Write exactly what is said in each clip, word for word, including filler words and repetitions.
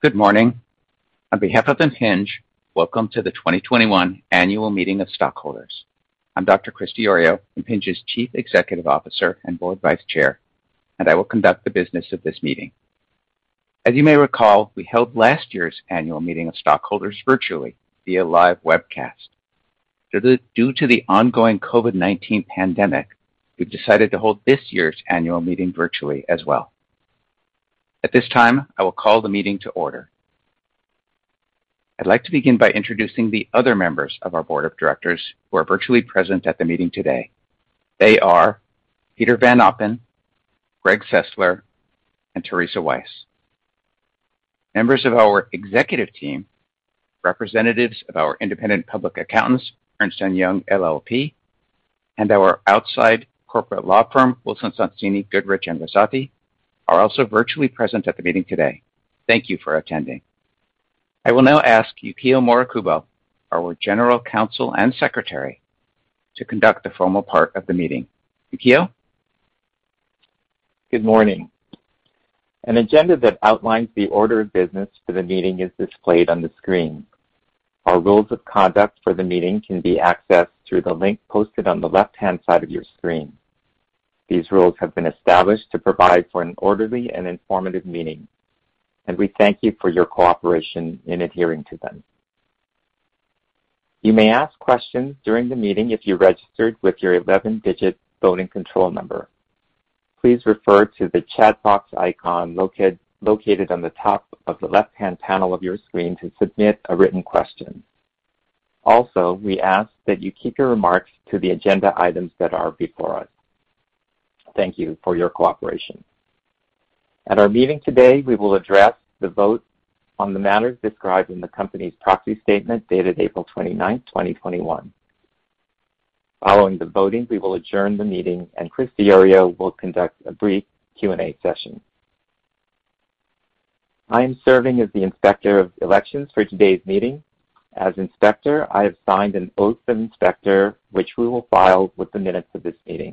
Good morning. On behalf of Impinj, welcome to the twenty twenty-one Annual Meeting of Stockholders. I'm Doctor Chris Diorio, Impinj's Chief Executive Officer and Board Vice Chair, and I will conduct the business of this meeting. As you may recall, we held last year's Annual Meeting of Stockholders virtually via live webcast. Due to, due to the ongoing COVID nineteen pandemic, we've decided to hold this year's annual meeting virtually as well. At this time, I will call the meeting to order. I'd like to begin by introducing the other members of our Board of Directors who are virtually present at the meeting today. They are Peter Van Oppen, Greg Sessler, and Teresa Weiss. Members of our executive team, representatives of our independent public accountants, Ernst and Young L L P, and our outside corporate law firm, Wilson Sonsini Goodrich and Rosati, are also virtually present at the meeting today. Thank you for attending. I will now ask Yukio Morikubo, our General Counsel and Secretary, to conduct the formal part of the meeting. Yukio? Good morning. An agenda that outlines the order of business for the meeting is displayed on the screen. Our rules of conduct for the meeting can be accessed through the link posted on the left-hand side of your screen. These rules have been established to provide for an orderly and informative meeting, and we thank you for your cooperation in adhering to them. You may ask questions during the meeting if you registered with your eleven digit voting control number. Please refer to the chat box icon located, located on the top of the left-hand panel of your screen to submit a written question. Also, we ask that you keep your remarks to the agenda items that are before us. Thank you for your cooperation. At our meeting today, we will address the vote on the matters described in the company's proxy statement dated April twenty-ninth, twenty twenty-one. Following the voting, we will adjourn the meeting, and Chris Diorio will conduct a brief Q and A session. I am serving as the Inspector of Elections for today's meeting. As Inspector, I have signed an oath of Inspector, which we will file with the minutes of this meeting.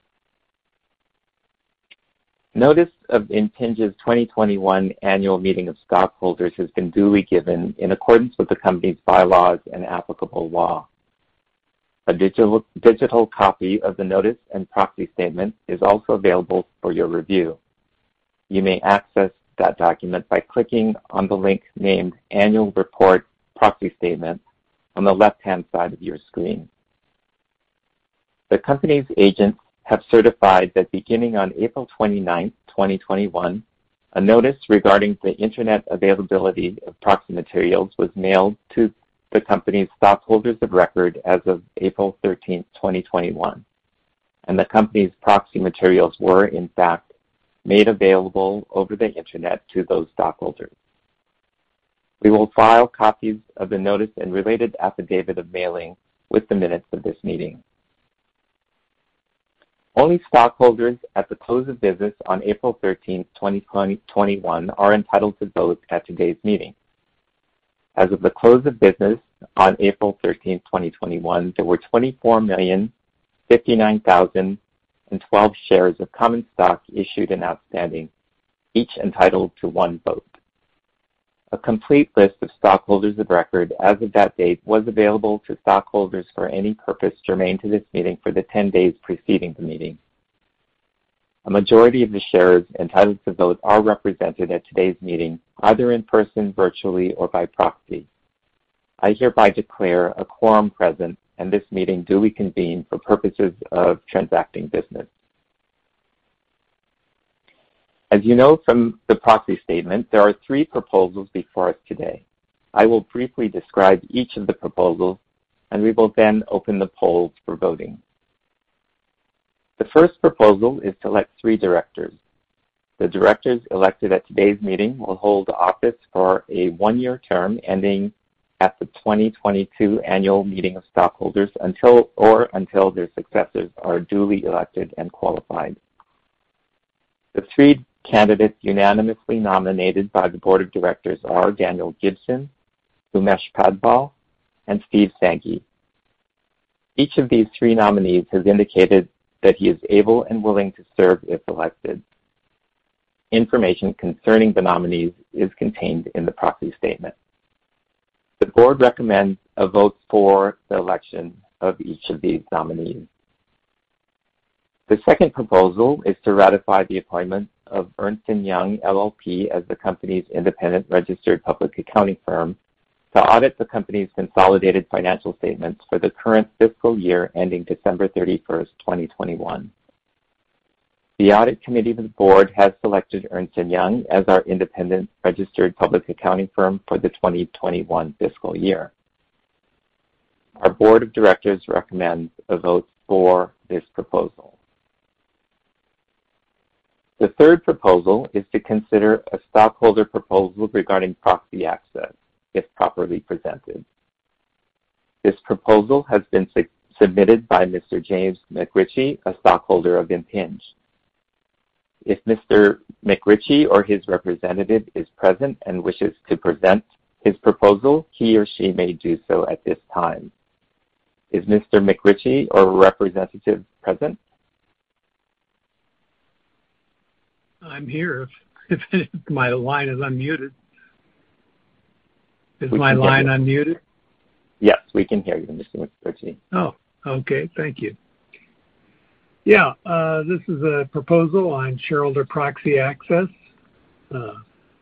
Notice of Impinj's twenty twenty-one Annual Meeting of Stockholders has been duly given in accordance with the company's bylaws and applicable law. A digital, digital copy of the notice and proxy statement is also available for your review. You may access that document by clicking on the link named Annual Report Proxy Statement on the left-hand side of your screen. The company's agents have certified that beginning on April twenty-ninth, twenty twenty-one, a notice regarding the internet availability of proxy materials was mailed to the company's stockholders of record as of April thirteenth, twenty twenty-one, and the company's proxy materials were, in fact, made available over the internet to those stockholders. We will file copies of the notice and related affidavit of mailing with the minutes of this meeting. Only stockholders at the close of business on April thirteenth, twenty twenty-one are entitled to vote at today's meeting. As of the close of business on April thirteenth, twenty twenty-one, there were twenty-four million, fifty-nine thousand twelve shares of common stock issued and outstanding, each entitled to one vote. A complete list of stockholders of record as of that date was available to stockholders for any purpose germane to this meeting for the ten days preceding the meeting. A majority of the shares entitled to vote are represented at today's meeting, either in person, virtually, or by proxy. I hereby declare a quorum present and this meeting duly convened for purposes of transacting business. As you know from the proxy statement, there are three proposals before us today. I will briefly describe each of the proposals, and we will then open the polls for voting. The first proposal is to elect three directors. The directors elected at today's meeting will hold office for a one-year term ending at the twenty twenty-two Annual Meeting of Stockholders until or until their successors are duly elected and qualified. The three candidates unanimously nominated by the Board of Directors are Daniel Gibson, Umesh Padval, and Steve Sanghi. Each of these three nominees has indicated that he is able and willing to serve if elected. information concerning the nominees is contained in the proxy statement. The board recommends a vote for the election of each of these nominees. The second proposal is to ratify the appointment of Ernst and Young L L P as the company's independent registered public accounting firm to audit the company's consolidated financial statements for the current fiscal year ending December thirty-first, twenty twenty-one. The audit committee of the board has selected Ernst and Young as our independent registered public accounting firm for the twenty twenty-one fiscal year. Our board of directors recommends a vote for this proposal. The third proposal is to consider a stockholder proposal regarding proxy access, if properly presented. This proposal has been su submitted by Mister James McRitchie, a stockholder of Impinj. If Mister McRitchie or his representative is present and wishes to present his proposal, he or she may do so at this time. Is Mister McRitchie or a representative present? I'm here if, if my line is unmuted. Is We my can hear line you. unmuted? Yes, we can hear you, Mister McRitchie. Oh, okay. Thank you. Yeah, uh, this is a proposal on shareholder proxy access. Uh,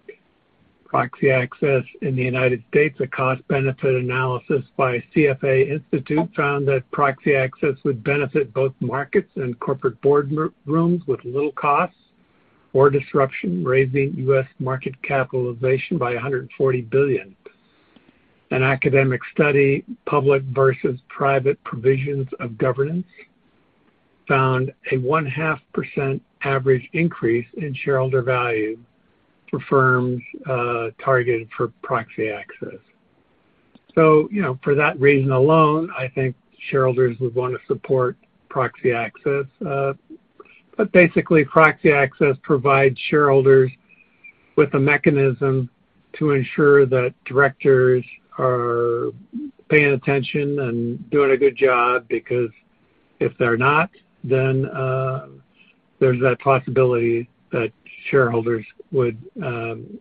proxy access in the United States, a cost-benefit analysis by C F A Institute found that proxy access would benefit both markets and corporate boardrooms with little costs or disruption, raising U S market capitalization by one hundred forty billion dollars. An academic study, Public versus Private Provisions of Governance, found a one-half percent average increase in shareholder value for firms uh, targeted for proxy access. So, you know, for that reason alone, I think shareholders would want to support proxy access. Uh, but basically, proxy access provides shareholders with a mechanism to ensure that directors are paying attention and doing a good job, because if they're not, then uh, there's that possibility that shareholders would um,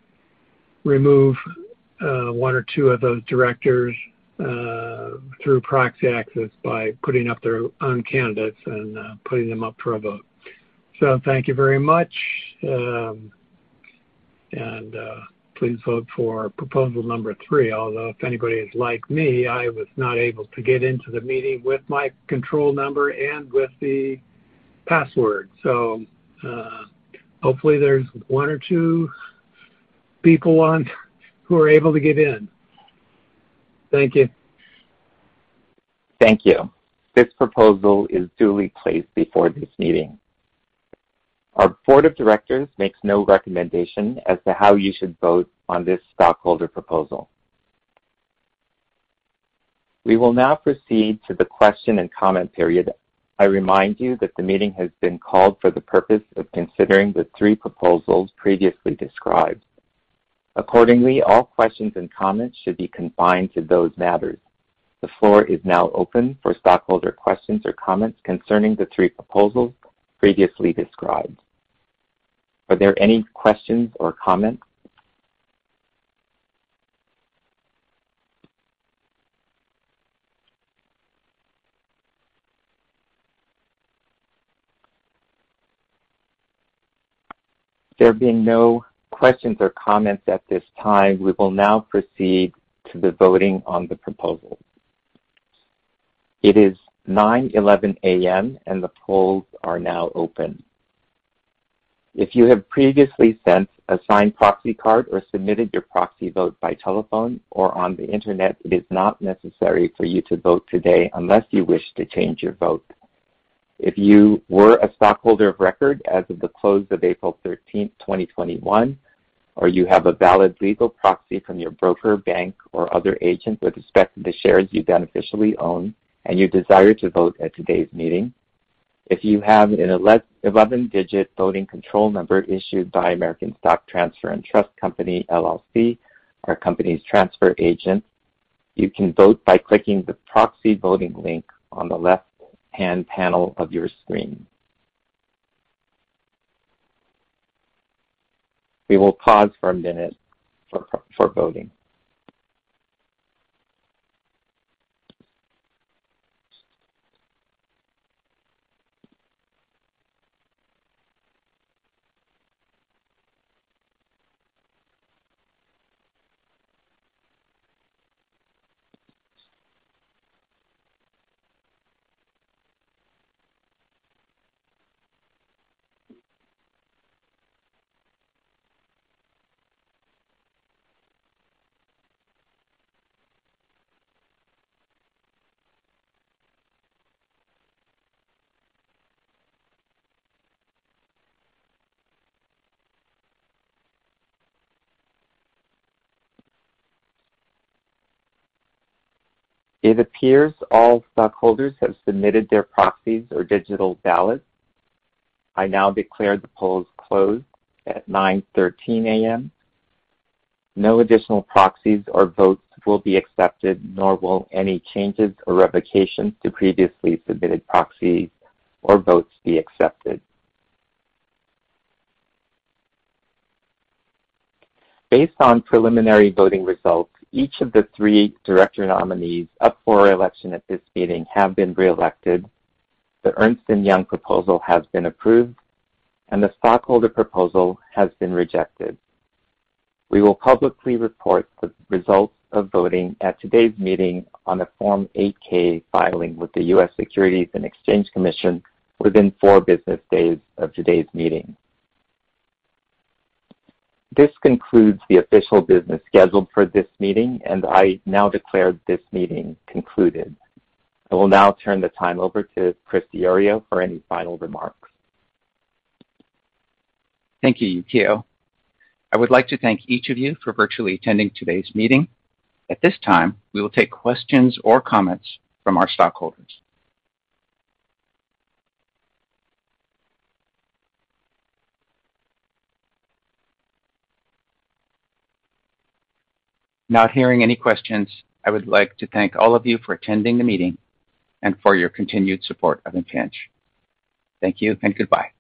remove uh, one or two of those directors uh, through proxy access by putting up their own candidates and uh, putting them up for a vote. So thank you very much, um, and uh, please vote for proposal number three, although if anybody is like me, I was not able to get into the meeting with my control number and with the password. So uh, hopefully there's one or two people on who are able to get in. Thank you. Thank you. This proposal is duly placed before this meeting. Our board of directors makes no recommendation as to how you should vote on this stockholder proposal. We will now proceed to the question and comment period. I remind you that the meeting has been called for the purpose of considering the three proposals previously described. Accordingly, all questions and comments should be confined to those matters. The floor is now open for stockholder questions or comments concerning the three proposals previously described. Are there any questions or comments? There being no questions or comments at this time, we will now proceed to the voting on the proposals. It is nine eleven a m and the polls are now open. If you have previously sent a signed proxy card or submitted your proxy vote by telephone or on the internet, it is not necessary for you to vote today unless you wish to change your vote. If you were a stockholder of record as of the close of April thirteenth, twenty twenty-one, or you have a valid legal proxy from your broker, bank, or other agent with respect to the shares you beneficially own, and you desire to vote at today's meeting, if you have an eleven-digit voting control number issued by American Stock Transfer and Trust Company, L L C, our company's transfer agent, you can vote by clicking the proxy voting link on the left-hand panel of your screen. We will pause for a minute for, for voting. It appears all stockholders have submitted their proxies or digital ballots. I now declare the polls closed at nine thirteen a m No additional proxies or votes will be accepted, nor will any changes or revocations to previously submitted proxies or votes be accepted. Based on preliminary voting results, each of the three director nominees up for election at this meeting have been reelected. The Ernst and Young proposal has been approved, and the stockholder proposal has been rejected. We will publicly report the results of voting at today's meeting on a Form eight K filing with the U S Securities and Exchange Commission within four business days of today's meeting. This concludes the official business scheduled for this meeting, and I now declare this meeting concluded. I will now turn the time over to Chris Diorio for any final remarks. Thank you, Yukio. I would like to thank each of you for virtually attending today's meeting. At this time, we will take questions or comments from our stockholders. Not hearing any questions, I would like to thank all of you for attending the meeting and for your continued support of Impinj. Thank you and goodbye.